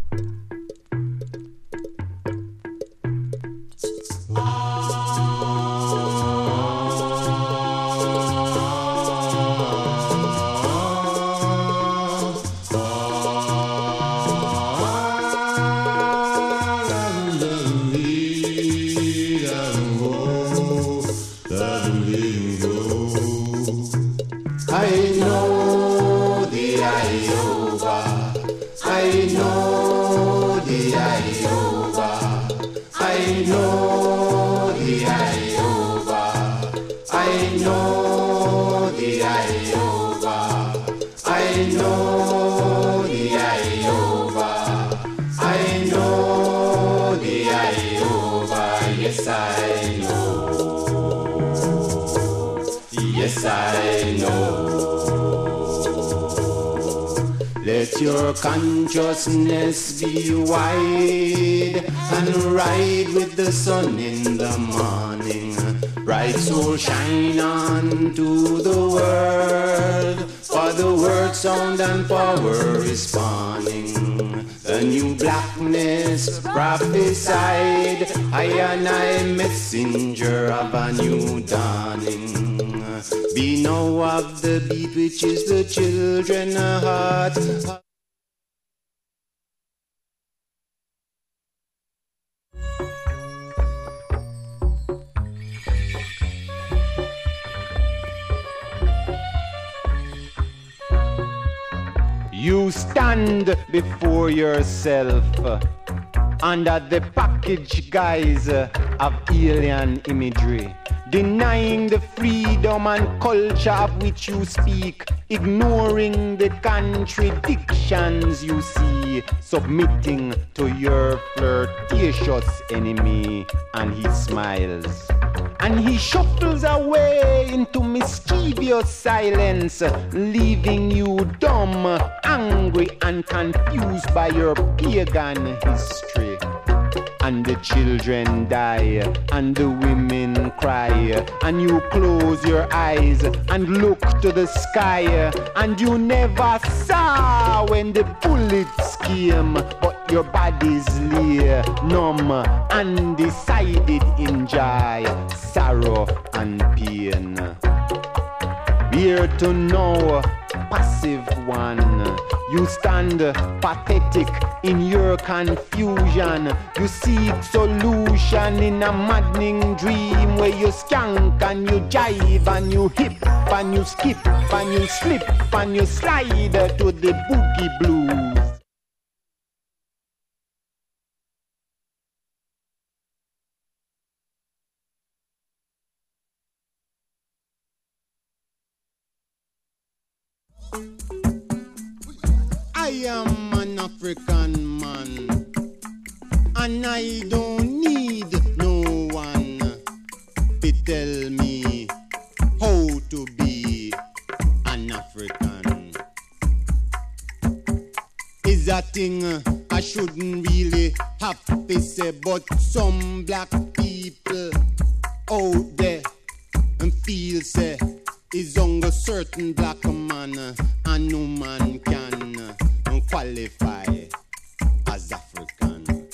Let your consciousness be wide and ride with the sun in the morning. Bright soul shine on to the world, for the word, sound and power is spawning. The new blackness prophesied, I and I messenger of a new dawning. Be now of the beat which is the children heart. You stand before yourself under the package guise of alien imagery, denying the freedom and culture of which you speak, ignoring the contradictions you see, submitting to your flirtatious enemy, and he smiles. And he shuffles away into mischievous silence, leaving you dumb, angry, and confused by your pagan history. And the children die, and the women cry, and you close your eyes and look to the sky, and you never saw when the bullets came, but your bodies lay numb, undecided in joy, sorrow, and pain. Here to know, passive one, you stand pathetic in your confusion. You seek solution in a maddening dream where you skank and you jive and you hip and you skip and you slip and you slide to the boogie blues. I am an African man, and I don't need no one to tell me how to be an African. Is a thing I shouldn't really have to say, but some black people out there and feel say is on a certain black man and no man can qualify as African.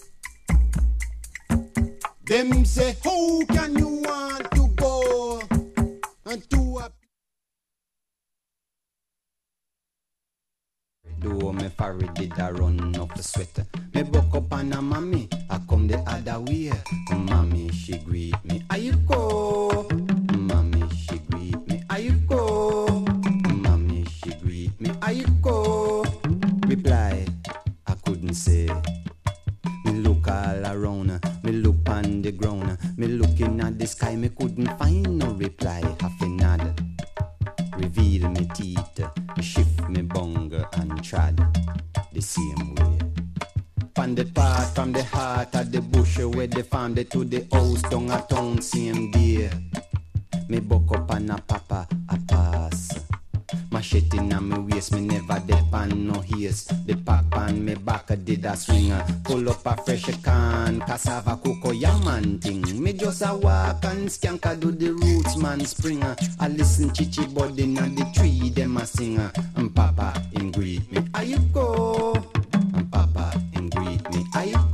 Them say, how can you want to go to a... Do me farid did a run up the sweat. Me buck up on a mommy, I come the other way. Mommy, she greet me, are you go? Mommy, she greet me, are you go? Mommy, she greet me, are you go? Reply, I couldn't say. Me look all around, me look on the ground, me looking at the sky, me couldn't find no reply. Half a nod, reveal me teeth, me shift me bunger and trod the same way. From the path, from the heart of the bush where they found it to the house down a town same day. Me buck up and a papa a pass. Machete in me waist, me never depend no haste. The pack on me back did a swinger. Pull up a fresh can, cassava, cocoa, yam and thing. Me just a walk and skank a do the roots man springer. I listen chichi body na the tree them a singer. And papa him greet me, are you go? And papa him greet I